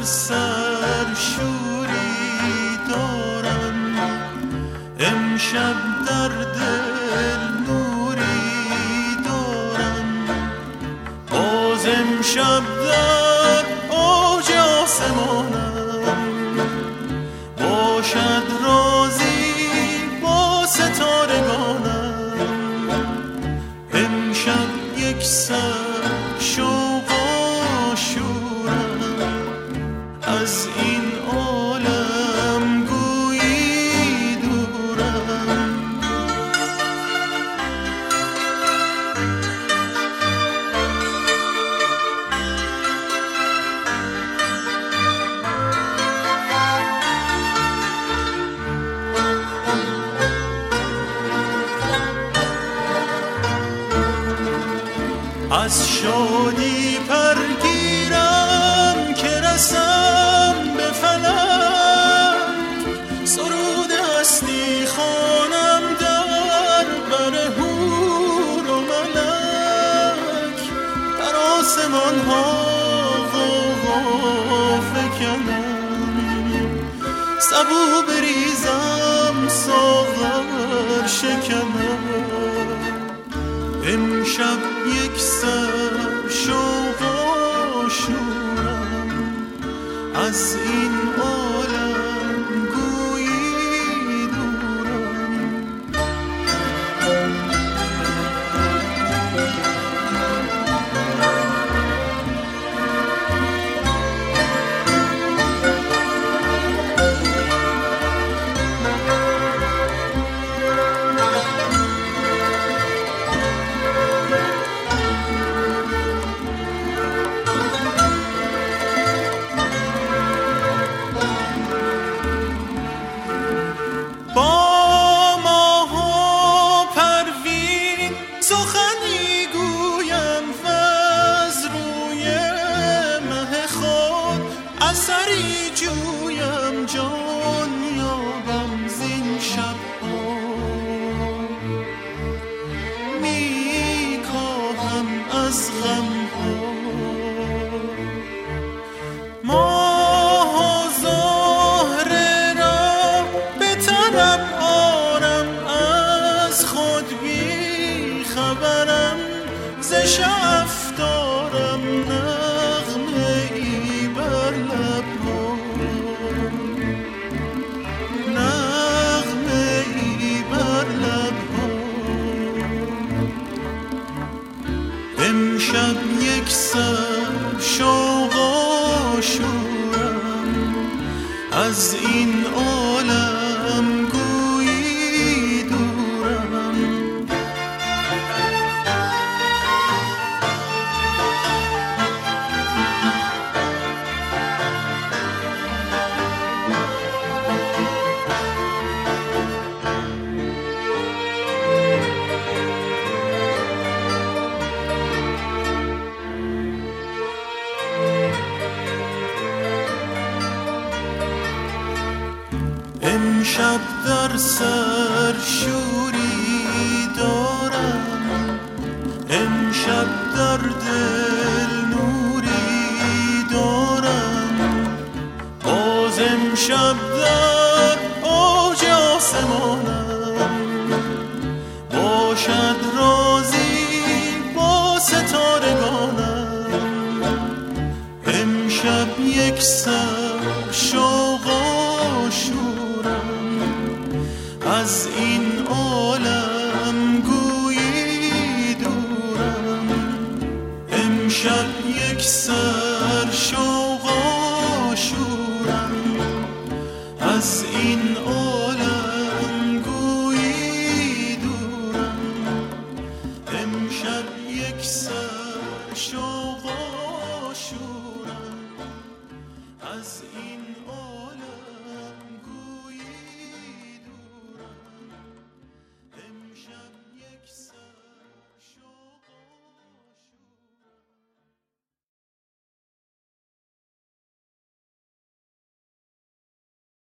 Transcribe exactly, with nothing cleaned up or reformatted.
سرشوری دارم، امشب در دل نوری دارم، باز امشب در اوج آسمانم، باشد رازی با ستارگانم، امشب یک سر شوق و شورم، از این عالم گویی دورم. از شادی پرگیرم که رسم به فلک، سرود هستی خوانم در بر حور و ملک، در آسمان ها غوغا فکنم، سبو بریزم ساغر شکنم، امشب یک سر شوق و شورم، از این عالم گویی دورم. اثری جویم جان یابم زین شب‌ها، می کاهم از غم‌ها، ماه و زهره را به طرب آرم، از خود بی خبرم، ز شعف دارم نغمه ای بر لب‌ها، نغمه ای بر لب‌ها، امشب یک سر شوق و شورم، از این عالم گویی دورم. امشب در سر شور